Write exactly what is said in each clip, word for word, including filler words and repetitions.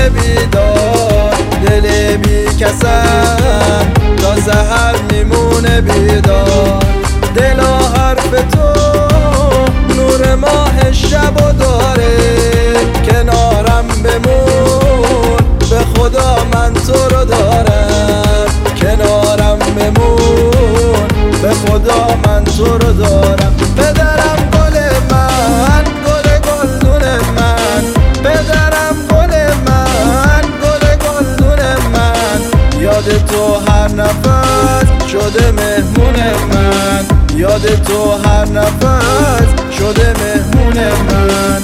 میمونه بیدار، دل بی کسم تا سحر میمونه بیدار. دل و حرف تو نور ماه شب و داره، کنارم بمون به خدا من تو رو دارم، کنارم بمون به خدا من تو رو دارم. پدرم گل من، گل گلدون من، پدرم گل من، گل گلدون من. یاد تو هر نفس شده مهمون من، یاد تو هر نفس شده مهمون من.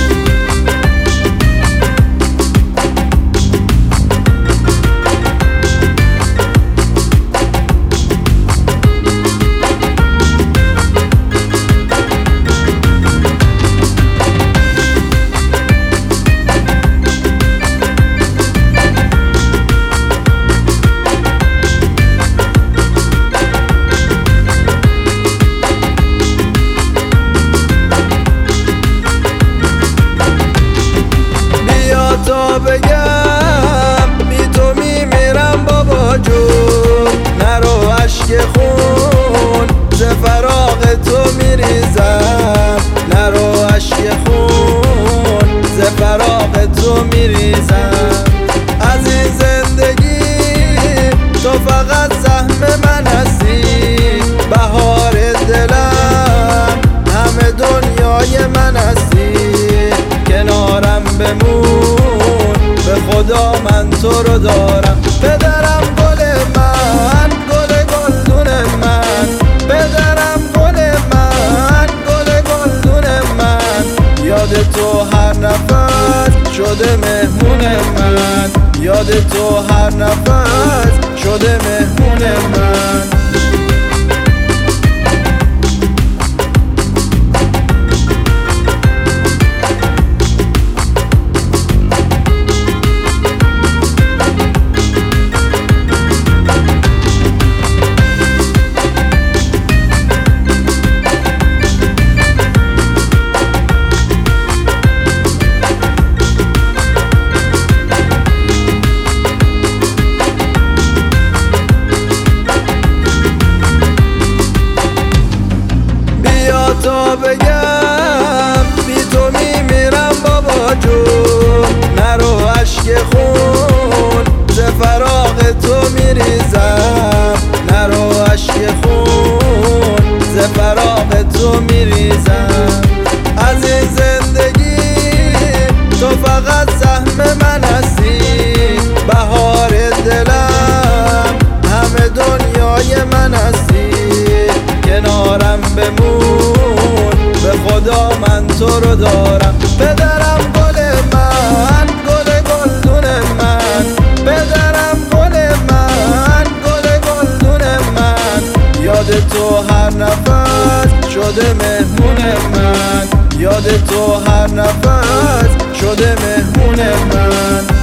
تا بگم بی تو میمیرم بابا جون، نرو اشک خون ز فراق تو میریزم، نرو اشک خون ز فراق تو میریزم. از این زندگی تو فقط سهم من هستی، بهار دلم همه دنیای من هستی. کنارم بمون به خدا من تو رو دارم. پدرم گل من، گل گلدون من، پدرم گل من، گل گلدون من. یاد تو هر نفس شده مهمون من، یاد تو هر نفس شده مهمون من. تا بگم بی تو میمیرم بابا جون، نرو اشک خون ز فراق تو میریزم، نرو اشک خون ز فراق تو میریزم. از این زندگی تو فقط سهم من هستی، بهار دلم همه دنیای من هستی. کنارم بمون به خدا من تو رو دارم. پدرم گل من، گل گلدون من، پدرم گل من، گل گلدون من. یاد تو هر نفس شده مهمون من، یاد تو هر نفس شده مهمون من.